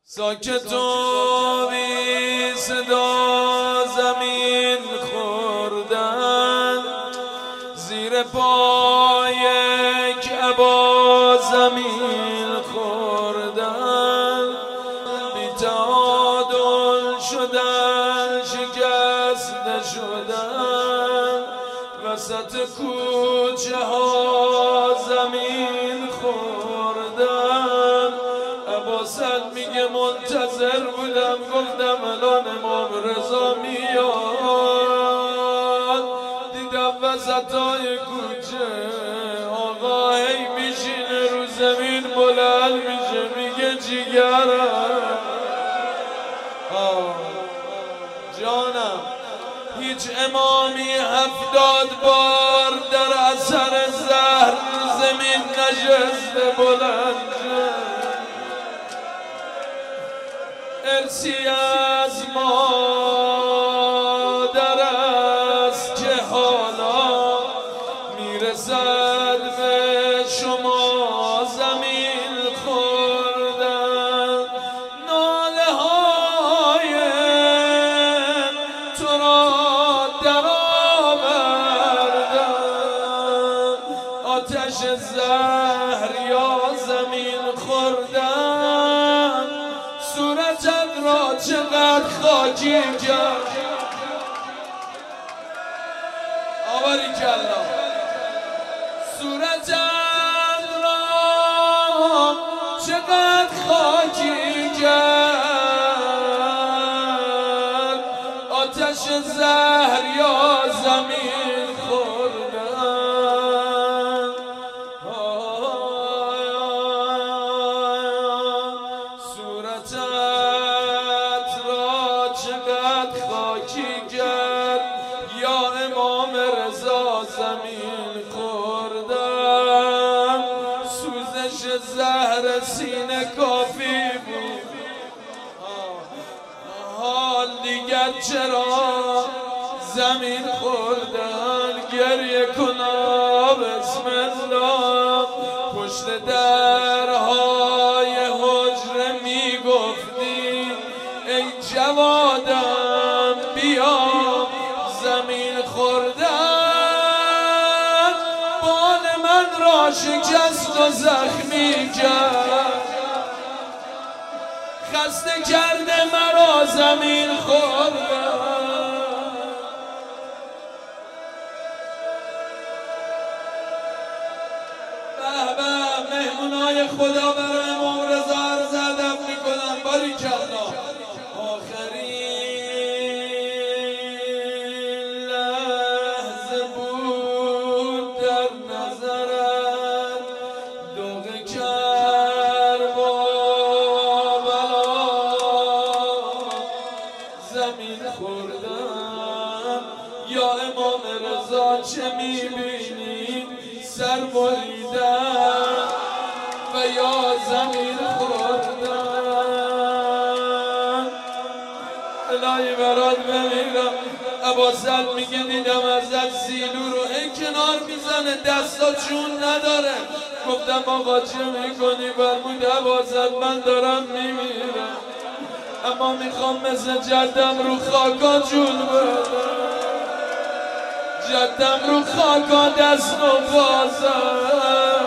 ساکت و بی صدا زمین خوردن، زیر پای کعبه زمین خوردن، بی تعادل شدن، شکسته شدن، وسط کوچه ها زمین خوردن. عباسل میگه منتظر بودم، گفتم الان امام رضا میاد. دیدم وسطای کوچه آقا هی میشینه رو زمین، بلند میشه میگه جیگرم جانم. هیچ امامی 70 بار در اثر زهر زمین نشسته بلند. ارسی از مادر است که حالا میرسد به شما زمین خوردن. ناله های تو را در آوردن، آتش زهر یا زمین خوردن. صورتت را چقدر خاکی کرد، آوری کلا. صورتت را چقدر خاکی کرد، آتش زهر یا زمین خوردن. صورتت را چقدر خاکی کرد، یا امام رضا زمین خوردن. سوزش زهر سینه کافی بود، حال دیگر چرا زمین خوردن. گریه کنا بسم الله، پشت درهای حجره میگفتی ای جوادم بیا زمین خوردن. بال من را شکست و زخمی کرد، خسته کرده مرا زمین خوردن. مهمونای خدا برای امام رضا عرض ادب میکنن. باریکالله. آخرین لحظه بود در نظرت، دوغ کربلا زمین خوردم. یا امام رضا چه میبینی؟ سر بریدن و یا زمین خوردن. الهی برات بمیرم. عباسل میگه دیدم ازت سیلو رو این کنار میزنه، دستا چون نداره. گفتم آقا چه میکنی؟ فرمود عباسل من دارم میمیرم، اما میخوام مثل جدم رو خاکا جون بدم. جدم رو خاکا دست و بازم.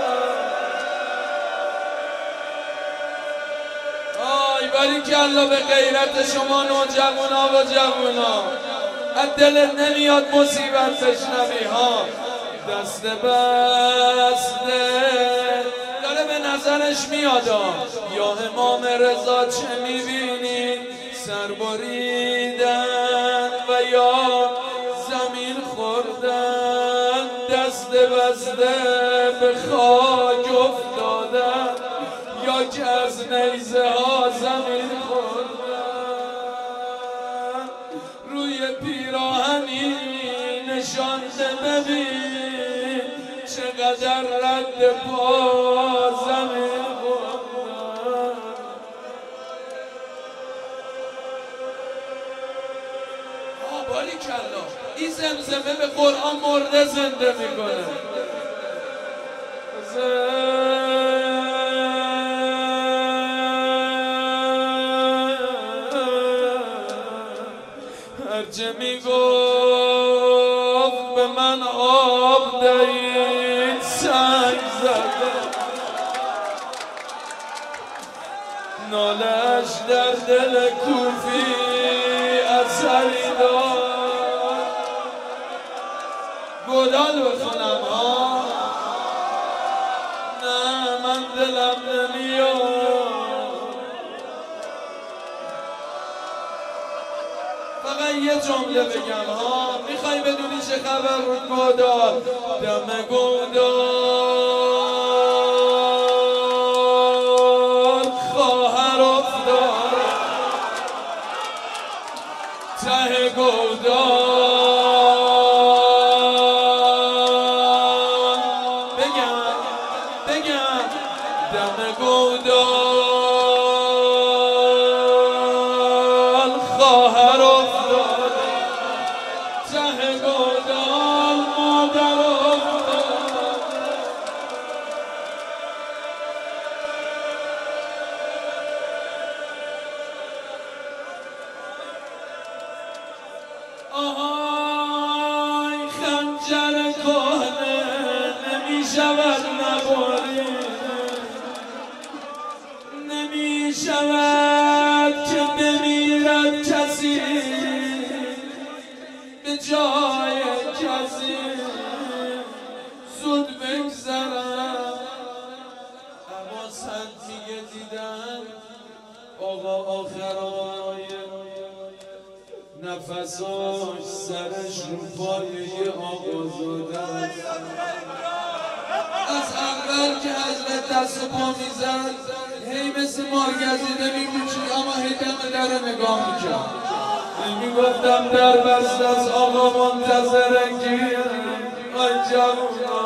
باریکالله به غیرت شما نوجوانا و جوانا. از دلت نمیاد مصیبت بشنوی ها. دست بسته داره به نظرش میاد. یا امام رضا چه میبینی؟ سر بریدن و یا زمین خوردن. دست بسته به خاک افتادن، یا که از نیزه ها زمین خوردن. روی پیراهنی نشانده ببین، چقدر رد پا زمین خوردن. باریکالله. این زمزمه به قرآن مرده زنده میکنه. چه میگفت به من آب دهید سنگ زده نالش در دل کوفی اثری دار گودال بخونم ها نه من دلم نمیاد فقط یه جمله بگم ها میخوای بدونی چه خبر رو گودال دم گودال خواهر افتاد ته گودال بگم دم گودال خواهر افتاد ته گودال مادر افتاد آهای خنجر کهنه نمیشود نبرید نمیشود که بمیرد کسی به جای کسی زود بگذرم اما سنتیگه دیدم آقا آخرای نفساش سرش رو پایه آقازاده است از اول که حضرت دست و پا میزد هی مثل مارگزیده میپیچید اما هی دم در نگاه میکرد میگفتم در بسته از آقا منتظره گیر آی جوونا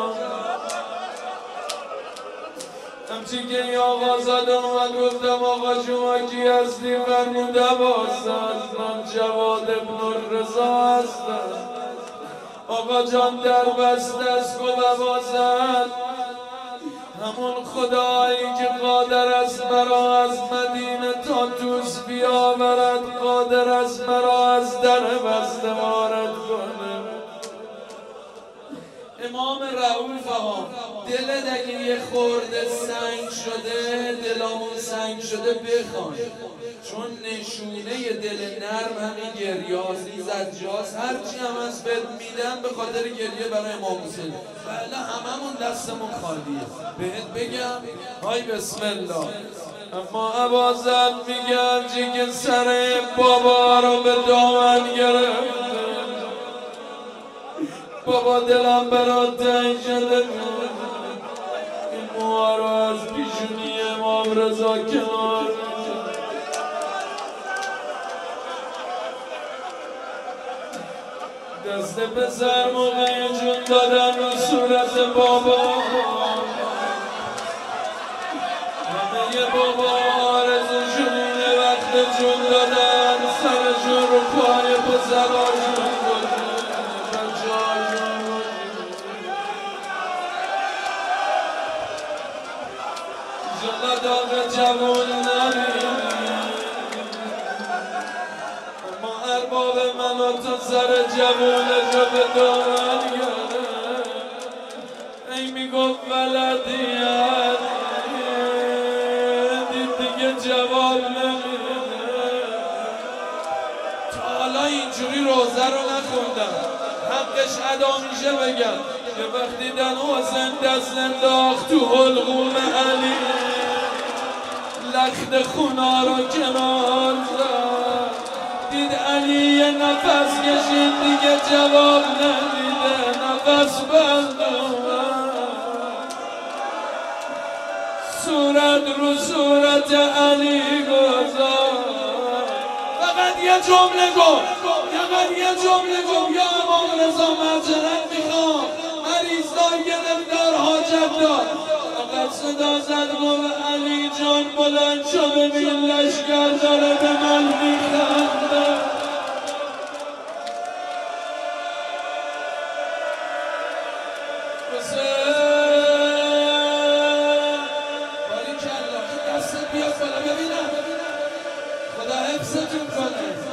همچی که این آقا زد اومد گفتم آقا شما کی هستی فرمود عباس است من جواد ابن الرضا هستم آقا جان در بسته است گفت عباس همون خدایی که قادر است مرا از مدینه تا توس بیاورد قادر است مرا از در بسته وارد کنه امام رؤوف ها دلت اگه یه خورده سنگ شده دلامون سنگ شده بخوان چون نشونه دل نرم همین گریاز زجاز هرچی هم از بهت میدن به خاطر گریه برای امام حسین بله هممون دستمون خالیه بهت بگم های بسم الله اما ابازل میگن که سر بابا رو به دامن گرفت بابا دلم برات تنگ شده این موها رو از پیشونی امام رضا کنار دست پسر موقع جون دادن رو صورت بابا همه بابا آرزوشون اینه وقت جون دادن سرشون رو پای پسراشون داغ جوون نبید اما ارباب من و تو سر جوونش رو به دامن گره ای میگفت ولدیت دید دیگه جواب نمیده تا حالا اینجوری روزه رو نخوندم حقش ادا میشه بگم که وقتی دن حسین دست انداخت تو حلقوم علی لخت خونا رو کنار زد دید علی یه نفس کشید دیگه جواب نمیده نفس بند صورت رو صورت علی گذار فقط یه جمله گفت یا امام رضا معذرت میخوام مریضای گرفتار حاجت دار فقط صدا زد گفت علی جان بلند شو ببین لشکر داره به من میخنده حسین باریکالله دستت بیاد بالا ببینم خدا حفظتون کنه